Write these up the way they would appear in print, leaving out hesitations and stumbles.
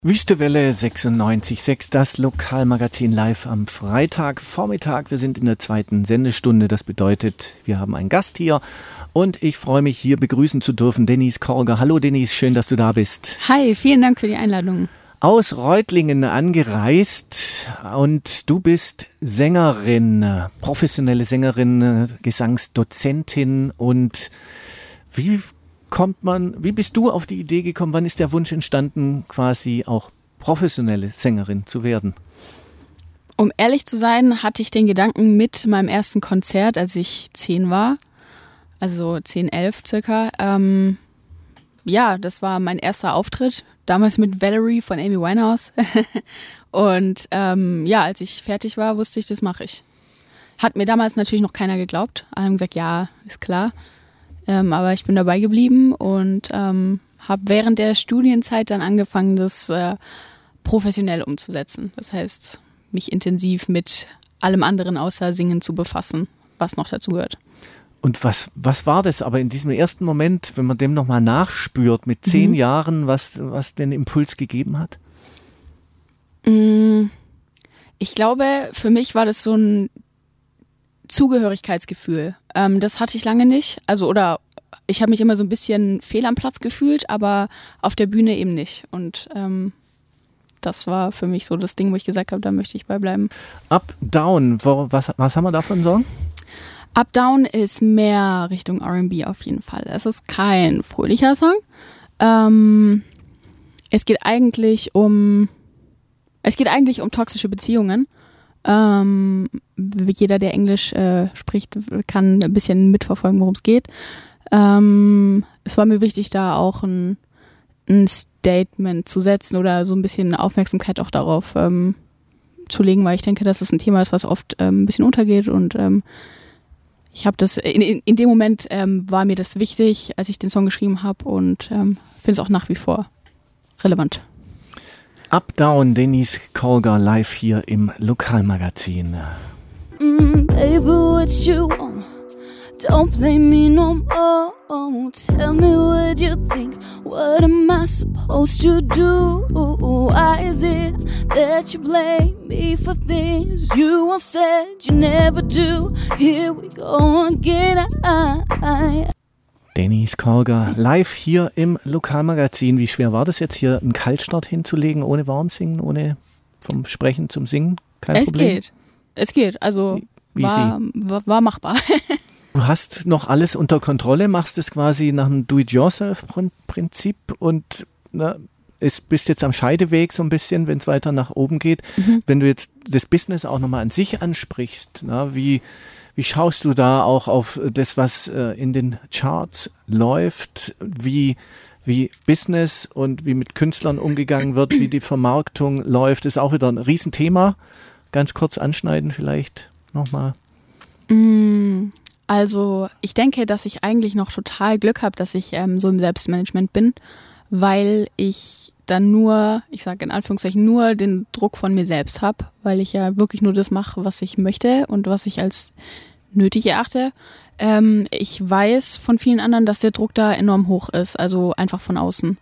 Wüstewelle 96.6, das Lokalmagazin live am Freitagvormittag. Wir sind in der zweiten Sendestunde. Das bedeutet, wir haben einen Gast hier und ich freue mich, hier begrüßen zu dürfen Denise Korger. Hallo Denise, schön, dass du da bist. Hi, vielen Dank für die Einladung. Aus Reutlingen angereist und du bist Sängerin, professionelle Sängerin, Gesangsdozentin und wie bist du auf die Idee gekommen, wann ist der Wunsch entstanden, quasi auch professionelle Sängerin zu werden? Um ehrlich zu sein, hatte ich den Gedanken mit meinem ersten Konzert, als ich 10 war, also 10, 11 circa. Ja, das war mein erster Auftritt, damals mit Valerie von Amy Winehouse. Und ja, als ich fertig war, wusste ich, das mache ich. Hat mir damals natürlich noch keiner geglaubt. Alle haben gesagt, ja, ist klar. Aber ich bin dabei geblieben und habe während der Studienzeit dann angefangen, das professionell umzusetzen. Das heißt, mich intensiv mit allem anderen außer Singen zu befassen, was noch dazu gehört. Und was war das aber in diesem ersten Moment, wenn man dem nochmal nachspürt, mit 10 Jahren, was den Impuls gegeben hat? Ich glaube, für mich war das so ein Zugehörigkeitsgefühl. Das hatte ich lange nicht. Oder ich habe mich immer so ein bisschen fehl am Platz gefühlt, aber auf der Bühne eben nicht. Und das war für mich so das Ding, wo ich gesagt habe, da möchte ich beibleiben. Up, Down, was haben wir da für einen Song? Up, Down ist mehr Richtung R&B auf jeden Fall. Es ist kein fröhlicher Song. Es geht eigentlich um toxische Beziehungen. Jeder, der Englisch spricht, kann ein bisschen mitverfolgen, worum es geht. Es war mir wichtig, da auch ein Statement zu setzen oder so ein bisschen Aufmerksamkeit auch darauf zu legen, weil ich denke, dass es ein Thema ist, was oft ein bisschen untergeht und ich habe das, in dem Moment war mir das wichtig, als ich den Song geschrieben habe und finde es auch nach wie vor relevant. Up, Down, Denise Korger live hier im Lokalmagazin. Baby, what you want? Don't play me no more. Tell me what you think. What am I supposed to do? Why is it that you blame me for things you once said you never do? Here we go again. Denise Korger live hier im Lokalmagazin. Wie schwer war das jetzt hier, einen Kaltstart hinzulegen, ohne Warmsingen, ohne vom Sprechen zum Singen? Kein Problem? Es geht. Also war machbar. Du hast noch alles unter Kontrolle, machst es quasi nach einem Do-it-yourself-Prinzip und bist jetzt am Scheideweg so ein bisschen, wenn es weiter nach oben geht. Wenn du jetzt das Business auch nochmal an sich ansprichst, wie schaust du da auch auf das, was in den Charts läuft, wie Business und wie mit Künstlern umgegangen wird, wie die Vermarktung läuft, ist auch wieder ein Riesenthema. Ganz kurz anschneiden vielleicht nochmal. Also ich denke, dass ich eigentlich noch total Glück habe, dass ich so im Selbstmanagement bin, weil ich dann nur, ich sage in Anführungszeichen, nur den Druck von mir selbst habe, weil ich ja wirklich nur das mache, was ich möchte und was ich als nötig erachte. Ich weiß von vielen anderen, dass der Druck da enorm hoch ist, also einfach von außen.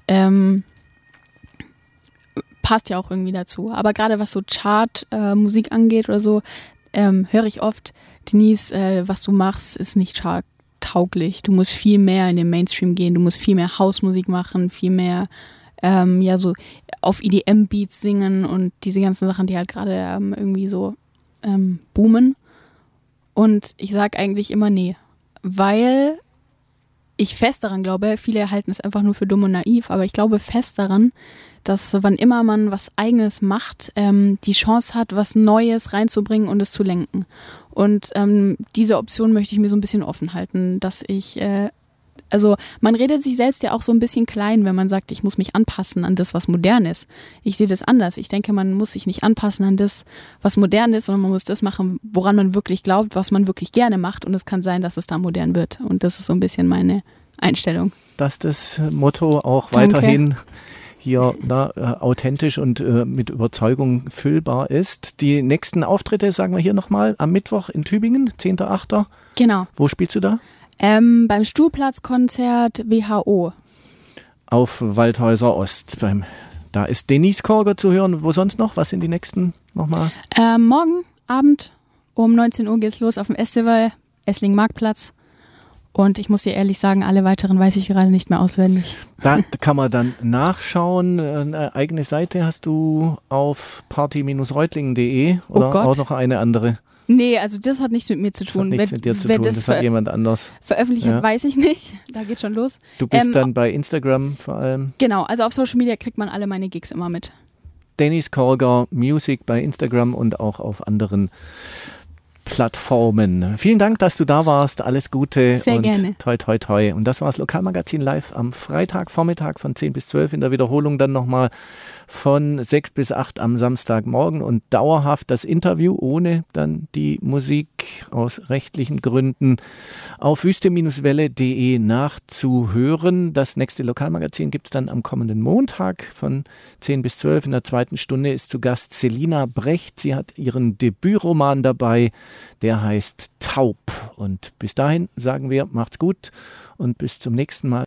Passt ja auch irgendwie dazu. Aber gerade was so Chart-Musik angeht oder so, höre ich oft, Denise, was du machst, ist nicht charttauglich. Du musst viel mehr in den Mainstream gehen, du musst viel mehr Hausmusik machen, viel mehr so auf EDM-Beats singen und diese ganzen Sachen, die halt gerade irgendwie so boomen. Und ich sage eigentlich immer nee, weil ich fest daran glaube, viele halten es einfach nur für dumm und naiv, aber ich glaube fest daran, dass wann immer man was Eigenes macht, die Chance hat, was Neues reinzubringen und es zu lenken. Und diese Option möchte ich mir so ein bisschen offen halten, dass ich, man redet sich selbst ja auch so ein bisschen klein, wenn man sagt, ich muss mich anpassen an das, was modern ist. Ich sehe das anders. Ich denke, man muss sich nicht anpassen an das, was modern ist, sondern man muss das machen, woran man wirklich glaubt, was man wirklich gerne macht. Und es kann sein, dass es da modern wird. Und das ist so ein bisschen meine Einstellung. Dass das Motto auch weiterhin hier authentisch und mit Überzeugung füllbar ist. Die nächsten Auftritte, sagen wir hier nochmal, am Mittwoch in Tübingen, 10.8. Genau. Wo spielst du da? Beim Stuhlplatzkonzert WHO. Auf Waldhäuser Ost, beim Da ist Denise Korger zu hören. Wo sonst noch? Was sind die nächsten nochmal? Morgen Abend um 19 Uhr geht's los auf dem Festival, Esslingen Marktplatz. Und ich muss dir ehrlich sagen, alle weiteren weiß ich gerade nicht mehr auswendig. Da kann man dann nachschauen. Eine eigene Seite hast du auf party-reutlingen.de oder auch noch eine andere? Nee, also das hat nichts mit mir zu tun. Das hat nichts mit dir zu tun, das hat jemand anders. Veröffentlicht hat, weiß ich nicht. Da geht's schon los. Du bist dann bei Instagram vor allem? Genau, also auf Social Media kriegt man alle meine Gigs immer mit. Denise Korger Music bei Instagram und auch auf anderen Plattformen. Vielen Dank, dass du da warst. Alles Gute. Sehr und gerne. Toi, toi, toi. Und das war das Lokalmagazin live am Freitagvormittag von 10 bis 12. In der Wiederholung dann nochmal von 6 bis 8 am Samstagmorgen und dauerhaft das Interview ohne dann die Musik aus rechtlichen Gründen auf wüste-welle.de nachzuhören. Das nächste Lokalmagazin gibt es dann am kommenden Montag von 10 bis 12. In der zweiten Stunde ist zu Gast Selina Brecht. Sie hat ihren Debütroman dabei. Der heißt Taub. Und bis dahin sagen wir, macht's gut und bis zum nächsten Mal.